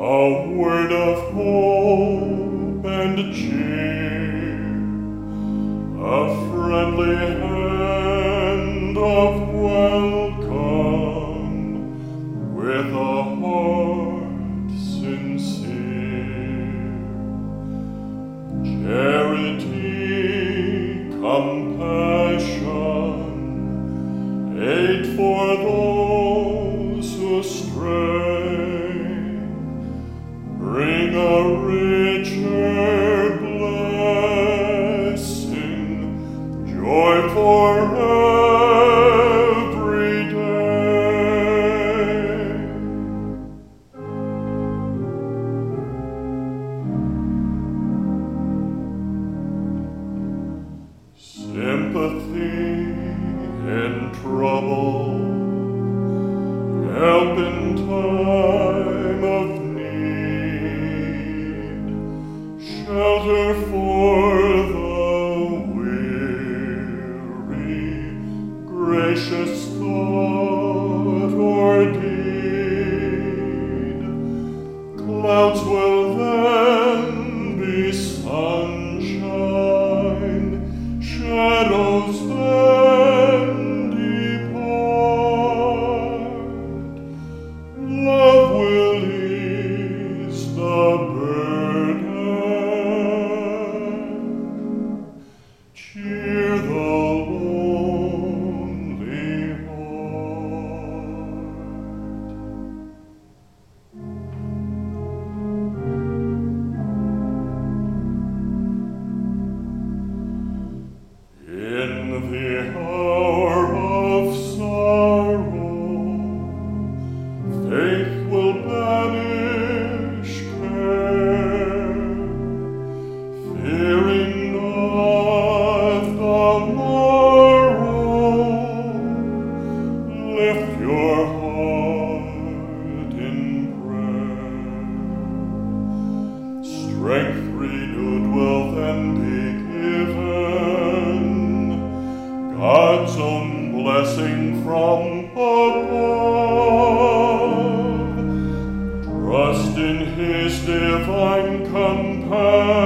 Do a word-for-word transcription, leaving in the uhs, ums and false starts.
a word of hope and cheer, a friendly hand of welcome with a heart sincere. Charity, compassion, aid for those who stray, bring a richer blessing, joy for every day. Sympathy in trouble, help in time of need, shelter for the weary, gracious thought or deed. Clouds will then be sunshine, shadows then depart. Love will ease the burden, cheer the lonely heart. In the hour of sorrow, faith will banish care, fearing not the morrow. Lift your heart in prayer. Strength renewed will then be given, God's own blessing from above. Trust in His divine compassion.